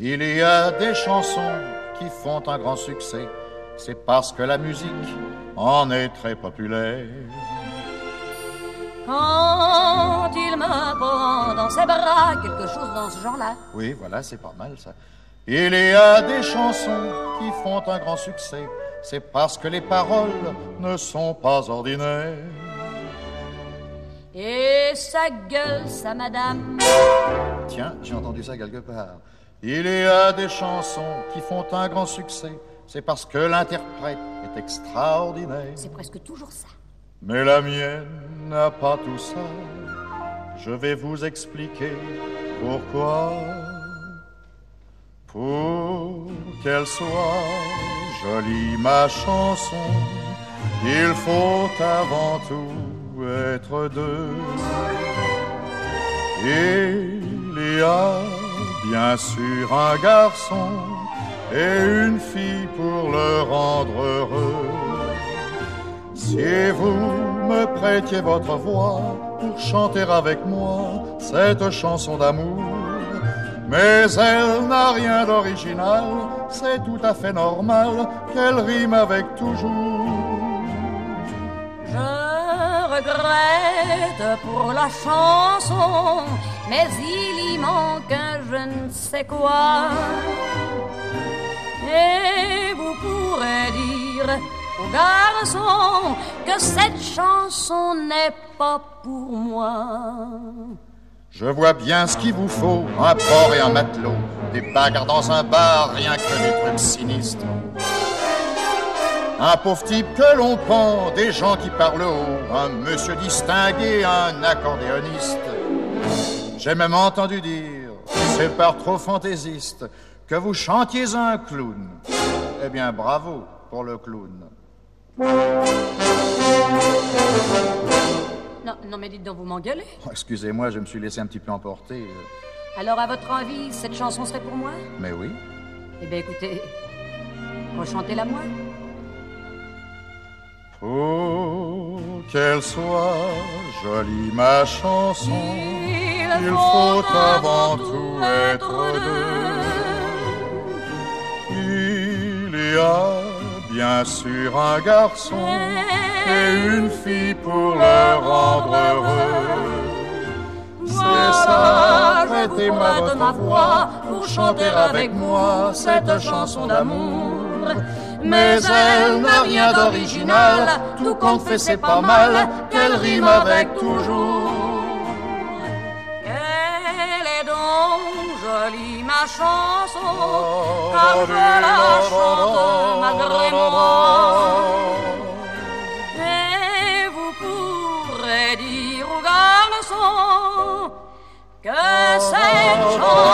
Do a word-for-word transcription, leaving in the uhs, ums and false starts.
Il y a des chansons qui font un grand succès, c'est parce que la musique en est très populaire. Quand il me prend dans ses bras, quelque chose dans ce genre-là. Oui, voilà, c'est pas mal ça. Il y a des chansons qui font un grand succès, c'est parce que les paroles ne sont pas ordinaires. Et ça gueule, ça, madame. Tiens, j'ai entendu ça quelque part. Il y a des chansons qui font un grand succès, c'est parce que l'interprète est extraordinaire. C'est presque toujours ça. Mais la mienne n'a pas tout ça. Je vais vous expliquer pourquoi. Pour qu'elle soit jolie, ma chanson, il faut avant tout être deux. Il y a bien sûr un garçon et une fille pour le rendre heureux. Si vous me prêtiez votre voix pour chanter avec moi cette chanson d'amour, mais elle n'a rien d'original, c'est tout à fait normal qu'elle rime avec toujours. Je regrette pour la chanson, mais il y manque un je ne sais quoi. Et vous pourrez dire aux garçons que cette chanson n'est pas pour moi. Je vois bien ce qu'il vous faut, un port et un matelot, des bagarres dans un bar, rien que des trucs sinistres. Un pauvre type que l'on pend, des gens qui parlent haut, un monsieur distingué, un accordéoniste. J'ai même entendu dire, c'est par trop fantaisiste, que vous chantiez un clown. Eh bien, bravo pour le clown. Non, non, mais dites donc, vous m'engueulez. Oh, excusez-moi, je me suis laissé un petit peu emporter. Alors, à votre avis, cette chanson serait pour moi? Mais oui. Eh bien, écoutez, rechantez-la moi. Pour qu'elle soit jolie, ma chanson, il, il faut avant tout être deux. Il y a bien sûr un garçon et une fille pour le rendre heureux. C'est ça, prêtez-moi votre voix pour chanter avec moi cette chanson d'amour. Mais elle n'a rien d'original, tout compte fait c'est pas mal qu'elle rime avec toujours. Elle est donc jolie ma chanson, car je la chante malgré moi. Et vous pourrez dire aux garçons que cette chanson